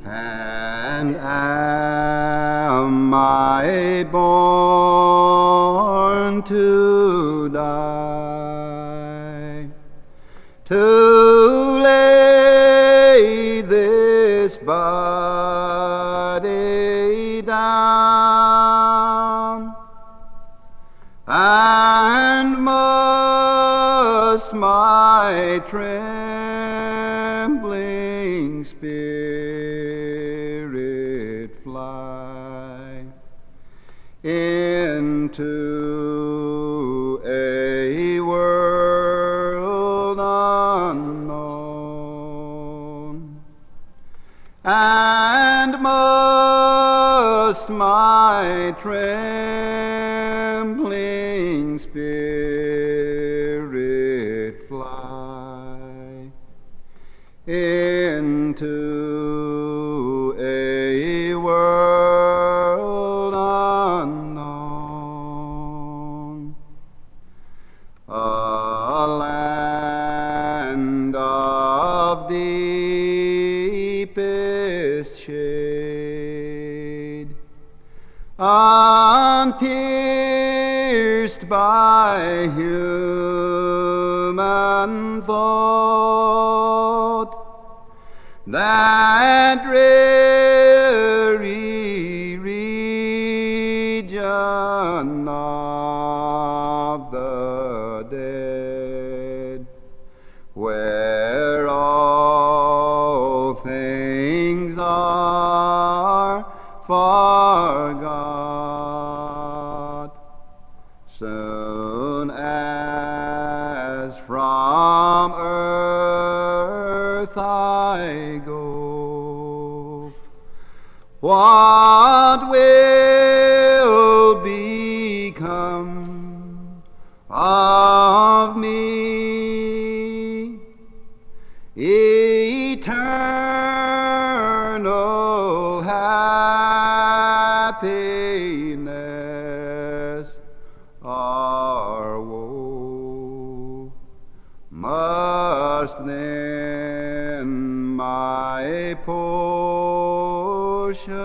And am I born to die, to lay this body down, and must my trembling spirit fly into a world unknown, and must my trembling spirit fly into a world unknown, a land of deepest shade, unpierced by human thought, that dreary region of the dead, where all things are forgot, soon as from earth I go. What will become of me? Eternal happiness or woe? Must then my portion